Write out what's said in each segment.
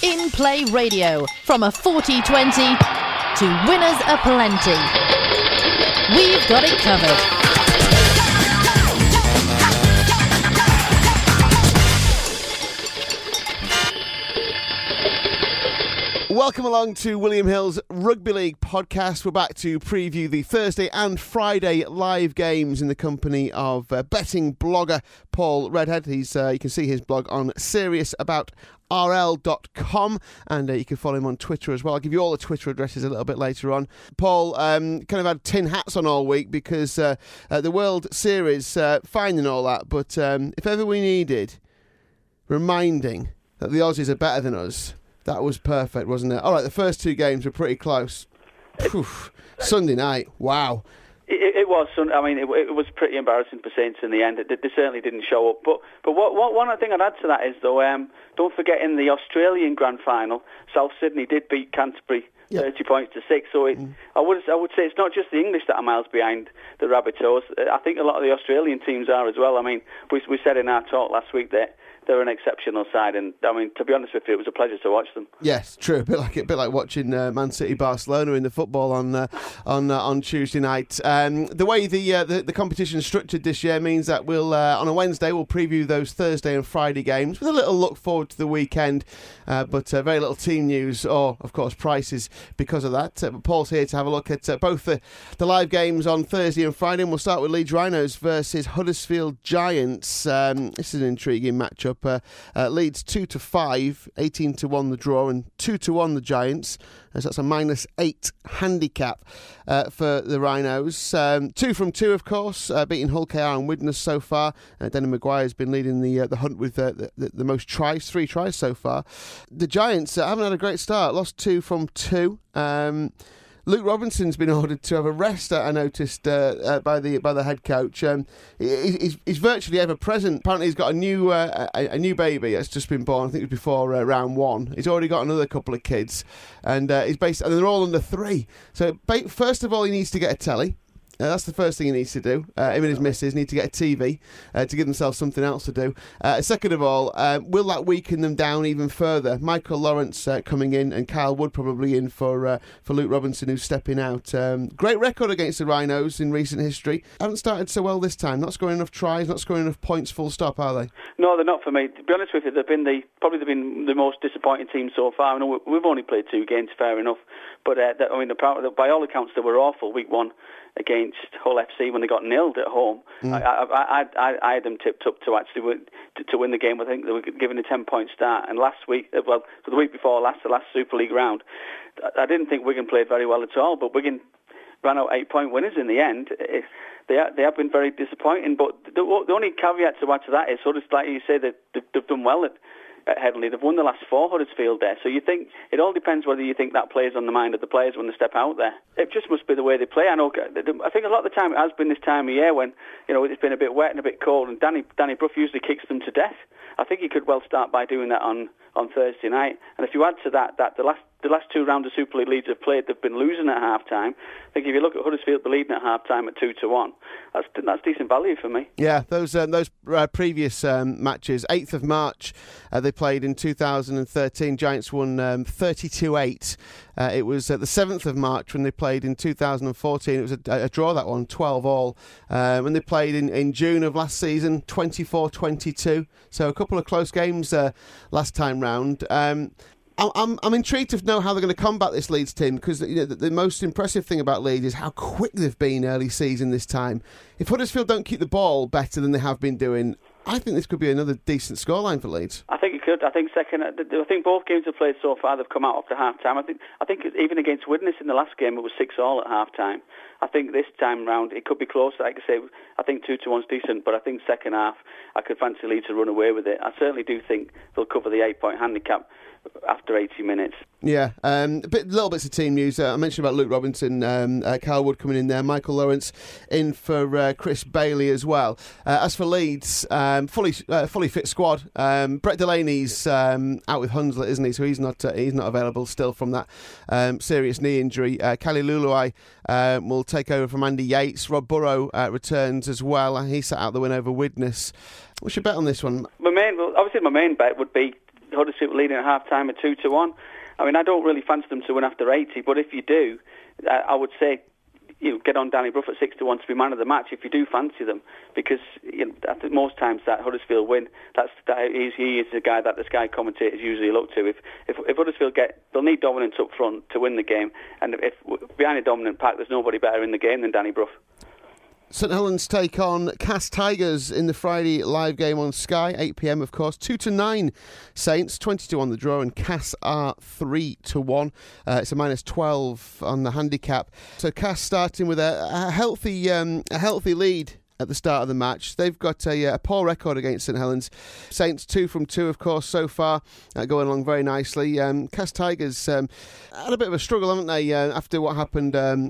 In Play Radio, from a 40-20 to winners aplenty. We've got it covered. Welcome along to William Hill's Rugby League podcast. We're back to preview the Thursday and Friday live games in the company of betting blogger Paul Redhead. You can see his blog on seriousaboutRL.com, and you can follow him on Twitter as well. I'll give you all the Twitter addresses a little bit later on. Paul kind of had tin hats on all week because the World Series, fine and all that, but if ever we needed reminding that the Aussies are better than us, that was perfect, wasn't it? All right, the first two games were pretty close. Sunday night, wow. It was. I mean, it was pretty embarrassing for Saints in the end. They certainly didn't show up. But one thing I'd add to that is, though, don't forget in the Australian Grand Final, South Sydney did beat Canterbury 30 points to 6. So I would say it's not just the English that are miles behind the Rabbitohs. I think a lot of the Australian teams are as well. I mean, we said in our talk last week that they're an exceptional side, and I mean, to be honest with you, it was a pleasure to watch them. Yes, true. A bit like watching Man City Barcelona in the football on Tuesday night. The way the competition is structured this year means that we'll on a Wednesday we'll preview those Thursday and Friday games with a little look forward to the weekend, but very little team news or of course prices because of that. But Paul's here to have a look at both the live games on Thursday and Friday, and we'll start with Leeds Rhinos versus Huddersfield Giants. This is an intriguing matchup. Leeds 2-5, 18-1 the draw, and 2-1 the Giants. So that's a -8 handicap for the Rhinos. 2 from 2, of course, beating Hull KR and Widnes so far. Denny Maguire's been leading the hunt with the most tries, 3 tries so far. The Giants haven't had a great start, lost 2 from 2. Luke Robinson's been ordered to have a rest, I noticed, by the head coach. He's virtually ever present. Apparently, he's got a new baby that's just been born. I think it was before round 1. He's already got another couple of kids, and and they're all under 3. So first of all, he needs to get a telly. That's the first thing he needs to do. Him and his missus need to get a TV to give themselves something else to do. Second of all, will that weaken them down even further? Michael Lawrence coming in and Kyle Wood probably in for Luke Robinson, who's stepping out. Great record against the Rhinos in recent history. Haven't started so well this time. Not scoring enough tries, not scoring enough points full stop, are they? No, they're not for me. To be honest with you, they've been the most disappointing team so far. I know we've only played 2 games, fair enough. But by all accounts, they were awful. Week 1 against Hull FC when they got nilled at home. I had them tipped up to actually to win the game. I think they were given a 10-point start. And last week, for the week before last, the last Super League round, I didn't think Wigan played very well at all. But Wigan ran out 8-point winners in the end. They have been very disappointing. But the only caveat to add to that is, sort of like you say, that they've done well at Headingley. They've won the last 4 Huddersfield there. So you think it all depends whether you think that plays on the mind of the players when they step out there. It just must be the way they play. I think a lot of the time it has been this time of year when it's been a bit wet and a bit cold, and Danny Brough usually kicks them to death. I think he could well start by doing that on Thursday night. And if you add to that the last 2 rounds of Super League Leeds have played, they've been losing at half-time. I think if you look at Huddersfield, they're leading at half-time at 2-1. That's decent value for me. Yeah, those previous matches, 8th of March, they played in 2013. Giants won 32-8. It was the 7th of March when they played in 2014. It was a draw, that one, 12-all. When they played in June of last season, 24-22. So a couple of close games last time round. I'm intrigued to know how they're going to combat this Leeds team, because the most impressive thing about Leeds is how quick they've been early season this time. If Huddersfield don't keep the ball better than they have been doing, I think this could be another decent scoreline for Leeds. I think it could. I think both games have played so far, they've come out after half time. I think even against Widnes in the last game, it was 6-all at half time. I think this time round it could be close. Like I say, I think 2-1's decent, but I think second half I could fancy Leeds to run away with it. I certainly do think they'll cover the 8-point handicap after 80 minutes. Yeah, little bits of team news. I mentioned about Luke Robinson, Kyle Wood coming in there, Michael Lawrence in for Chris Bailey as well. As for Leeds, fully fit squad. Brett Delaney's out with Hunslet, isn't he? So he's not available still from that serious knee injury. Kali Luluai will take over from Andy Yates. Rob Burrow returns as well. He sat out the win over Widnes. What's your bet on this one? My main bet would be Huddersfield were leading at half-time at 2-1. I mean, I don't really fancy them to win after 80, but if you do, I would say get on Danny Brough at 6-1 to be man of the match if you do fancy them, because I think most times that Huddersfield win, he is the guy that the Sky commentators usually look to. If Huddersfield they'll need dominance up front to win the game, and if behind a dominant pack, there's nobody better in the game than Danny Brough. St Helens take on Cass Tigers in the Friday live game on Sky, 8 p.m. of course. 2-9 Saints, 20-1 on the draw, and Cass are 3-1. It's a -12 on the handicap. So Cass starting with a healthy lead at the start of the match. They've got a poor record against St Helens. Saints 2 from 2, of course, so far, going along very nicely. Cass Tigers had a bit of a struggle, haven't they? After what happened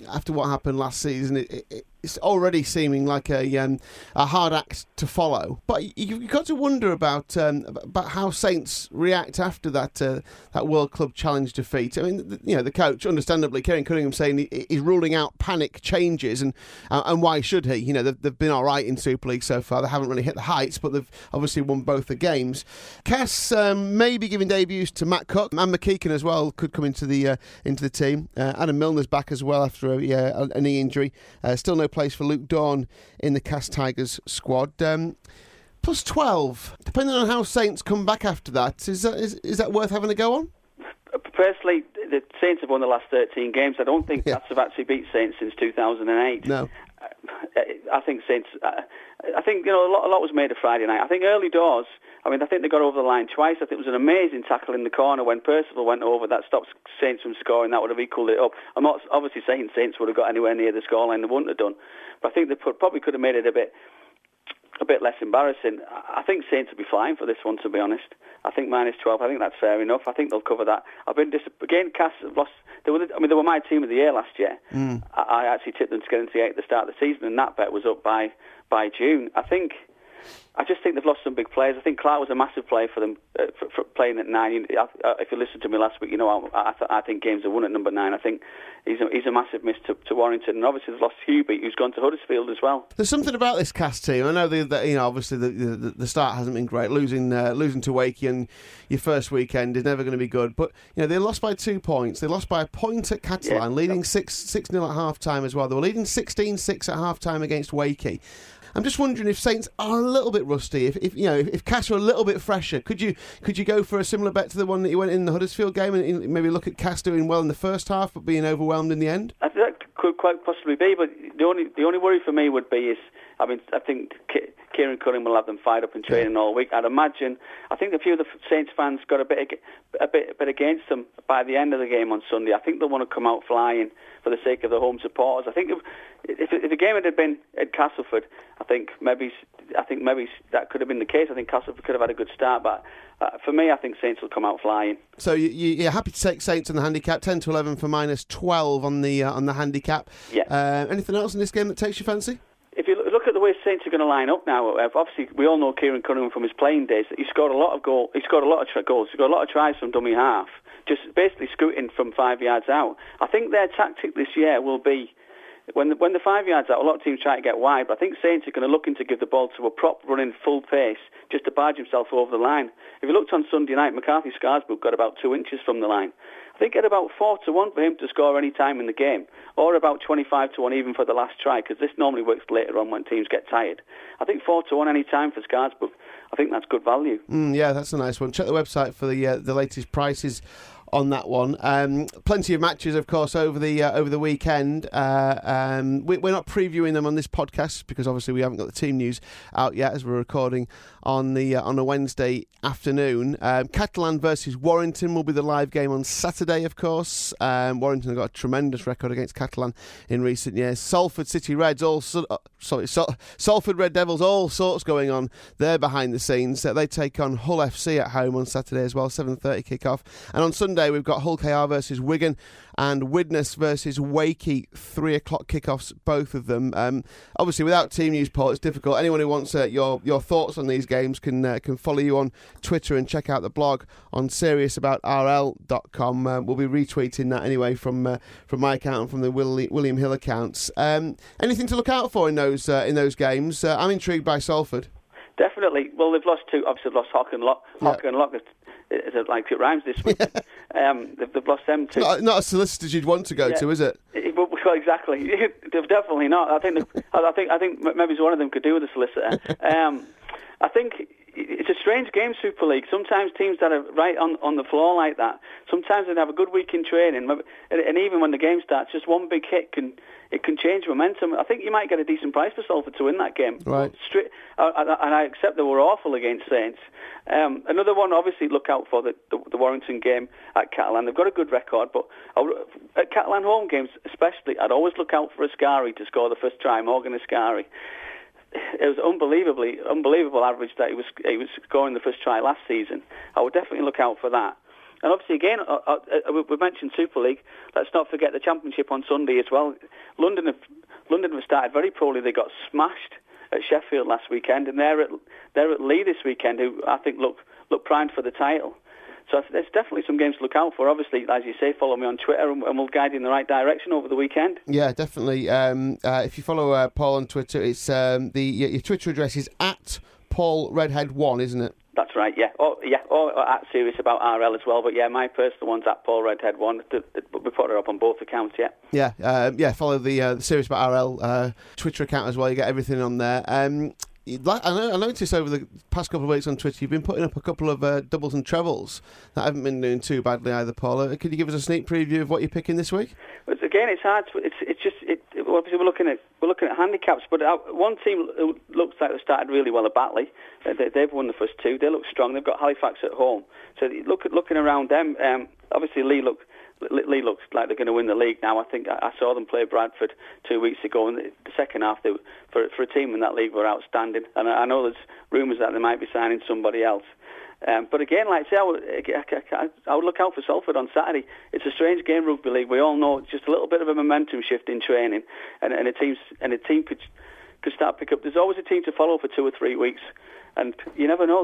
last season, it's already seeming like a hard act to follow. But you've got to wonder about how Saints react after that World Club Challenge defeat. I mean, the coach, understandably, Kieran Cunningham, saying he's ruling out panic changes, and why should he? They've been all right in Super League so far. They haven't really hit the heights, but they've obviously won both the games. Cass may be giving debuts to Matt Cook, and McKeekan as well could come into the team. Adam Milner's back as well after a knee injury. Still no place for Luke Dawn in the Cass Tigers squad. Plus 12, depending on how Saints come back after that, is that worth having a go on? Personally, the Saints have won the last 13 games. I don't think Cats have actually beat Saints since 2008. No. I think Saints. I think a lot was made of Friday night. I think early doors. I think they got over the line twice. I think it was an amazing tackle in the corner when Percival went over. That stopped Saints from scoring. That would have equalled it up. I'm not obviously saying Saints would have got anywhere near the scoreline. They wouldn't have done. But I think they probably could have made it a bit less embarrassing. I think Saints will be flying for this one, to be honest. I think -12. I think that's fair enough. I think they'll cover that. Again, Cass have lost. They were my team of the year last year. I actually tipped them to get into the 8 at the start of the season, and that bet was up by June. I just think they've lost some big players. I think Clark was a massive player for them, for playing at 9. If you listened to me last week, I think games are won at number 9. I think he's a massive miss to Warrington, and obviously they've lost Hubie, who's gone to Huddersfield as well. There's something about this Cass team. I know that obviously the start hasn't been great. Losing to Wakey on your first weekend is never going to be good. But they lost by 2 points. They lost by a point at Catalan, leading 6-0 at half time as well. They were leading 16-6 at half time against Wakey. I'm just wondering if Saints are a little bit rusty. If Cass are a little bit fresher, could you go for a similar bet to the one that you went in the Huddersfield game and maybe look at Cass doing well in the first half but being overwhelmed in the end? I think that could quite possibly be, but the only worry for me would be I think Kieran Cunningham will have them fired up in training all week. I'd imagine. I think a few of the Saints fans got a bit against them by the end of the game on Sunday. I think they'll want to come out flying for the sake of the home supporters. I think if the game had been at Castleford, I think maybe that could have been the case. I think Castleford could have had a good start, but for me, I think Saints will come out flying. So you're happy to take Saints on the handicap, 10-11 for -12 on the handicap. Yeah. Anything else in this game that takes your fancy? If you look at the way Saints are going to line up now, obviously we all know Kieran Cunningham from his playing days. He scored a lot of goals. He scored a lot of goals. He got a lot of tries from dummy half, just basically scooting from 5 yards out. I think their tactic this year will be when the 5 yards out. A lot of teams try to get wide, but I think Saints are going to look to give the ball to a prop running full pace just to barge himself over the line. If you looked on Sunday night, McCarthy Scarsbrook got about 2 inches from the line. I think at about 4-1 for him to score any time in the game, or about 25-1 even for the last try, because this normally works later on when teams get tired. I think 4-1 any time for Scarsbrook. I think that's good value. Yeah, that's a nice one. Check the website for the latest prices on that one. Plenty of matches, of course, over the weekend. We're not previewing them on this podcast because obviously we haven't got the team news out yet, as we're recording on a Wednesday afternoon. Catalan versus Warrington will be the live game on Saturday, of course. Warrington have got a tremendous record against Catalan in recent years. Salford City Reds, Salford Red Devils, all sorts going on there behind the scenes. They take on Hull FC at home on Saturday as well, 7:30 kick-off. And on Sunday we've got Hull KR versus Wigan and Widnes versus Wakey, 3 o'clock kickoffs, both of them. Obviously, without team news, Paul, it's difficult. Anyone who wants your thoughts on these games can follow you on Twitter and check out the blog on seriousaboutRL.com. We'll be retweeting that anyway from my account and from the William Hill accounts. Anything to look out for in those games? I'm intrigued by Salford. Definitely. Well, they've lost two. Obviously, they've lost Hock and Lock. Like it rhymes this week. They've lost them too. Not a solicitors you'd want to go to, is it? Well, exactly. They've definitely not. I think maybe one of them could do with a solicitor. I think it's a strange game, Super League. Sometimes teams that are right on the floor like that, sometimes they have a good week in training, and even when the game starts, just one big hit can change momentum. I think you might get a decent price for Salford to win that game. Right. And I accept they were awful against Saints. Another one, obviously, look out for the Warrington game at Catalan. They've got a good record, but at Catalan home games especially, I'd always look out for Ascari to score the first try, Morgan Ascari. It was unbelievable average that he was scoring the first try last season. I would definitely look out for that. And obviously, again, we mentioned Super League. Let's not forget the Championship on Sunday as well. London have started very poorly. They got smashed at Sheffield last weekend, and they're at Leigh this weekend, who I think look primed for the title. So there's definitely some games to look out for. Obviously, as you say, follow me on Twitter and we'll guide you in the right direction over the weekend. Yeah, definitely. If you follow Paul on Twitter, it's your Twitter address is @PaulRedhead1, isn't it? That's right, yeah. Or at Serious About RL as well. But yeah, my personal one's at PaulRedhead1. We put it up on both accounts, yeah. Yeah. Follow the Serious About RL Twitter account as well. You get everything on there. I noticed over the past couple of weeks on Twitter you've been putting up a couple of doubles and trebles that haven't been doing too badly either, Paul. Could you give us a sneak preview of what you're picking this week? Again, it's hard. Obviously we're looking at handicaps, but one team looks like they started really well at Batley. They've won the first two. They look strong. They've got Halifax at home. So looking around them. Obviously Leigh looks like they're going to win the league now. I think I saw them play Bradford 2 weeks ago, and the second half, for a team in that league, were outstanding. And I know there's rumours that they might be signing somebody else. But again, like I say, I would look out for Salford on Saturday. It's a strange game, rugby league. We all know it's just a little bit of a momentum shift in training, and a team could start pick up. There's always a team to follow for 2 or 3 weeks, and you never know.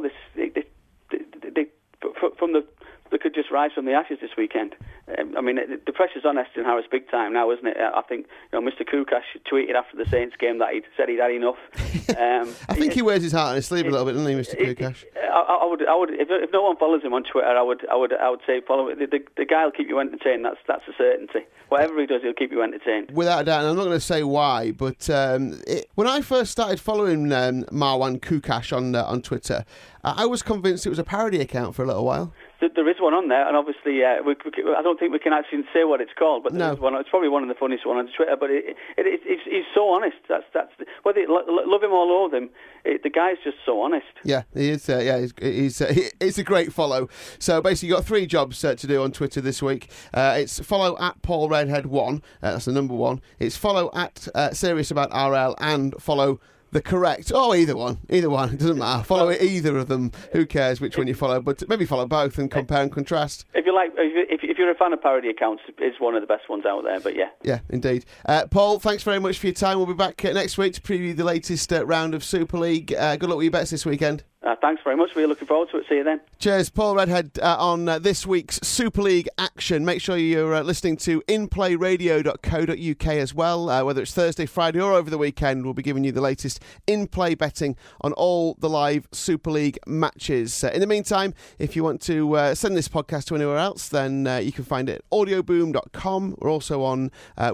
They could just rise from the ashes this weekend. I mean, the pressure's on Eston Harris big time now, isn't it? I think Mr. Kukash tweeted after the Saints game that he'd said he'd had enough. I think he wears his heart on his sleeve a little bit, doesn't he, Mr. Kukash? I would. If no one follows him on Twitter, I would say follow it. The guy will keep you entertained. That's a certainty. Whatever he does, he'll keep you entertained. Without a doubt, and I'm not going to say why, but when I first started following Marwan Kukash on Twitter, I was convinced it was a parody account for a little while. There is one on there, and obviously, I don't think we can actually say what it's called, but there is one. It's probably one of the funniest ones on Twitter. But he's so honest. That's whether you love him or loathe him, the guy's just so honest. Yeah, he is. He's a great follow. So basically, you've got 3 jobs to do on Twitter this week. It's follow at PaulRedhead1. That's the number 1. It's follow at Serious About RL and follow the correct, either one, it doesn't matter. Follow either of them. Who cares which one you follow? But maybe follow both and compare and contrast. If you like, if you're a fan of parody accounts, it's one of the best ones out there. But yeah, indeed. Paul, thanks very much for your time. We'll be back next week to preview the latest round of Super League. Good luck with your bets this weekend. Thanks very much. We're looking forward to it. See you then. Cheers. Paul Redhead on this week's Super League action. Make sure you're listening to inplayradio.co.uk as well. Whether it's Thursday, Friday or over the weekend, we'll be giving you the latest in-play betting on all the live Super League matches. In the meantime, if you want to send this podcast to anywhere else, then you can find it at audioboom.com. We're also on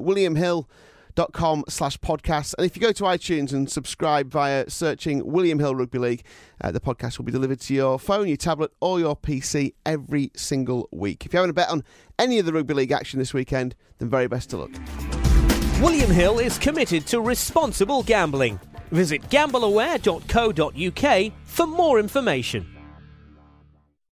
williamhill.com/podcast. And if you go to iTunes and subscribe via searching William Hill Rugby League, the podcast will be delivered to your phone, your tablet or your PC every single week. If you haven't a bet on any of the Rugby League action this weekend, then very best of luck. William Hill is committed to responsible gambling. Visit gambleaware.co.uk for more information.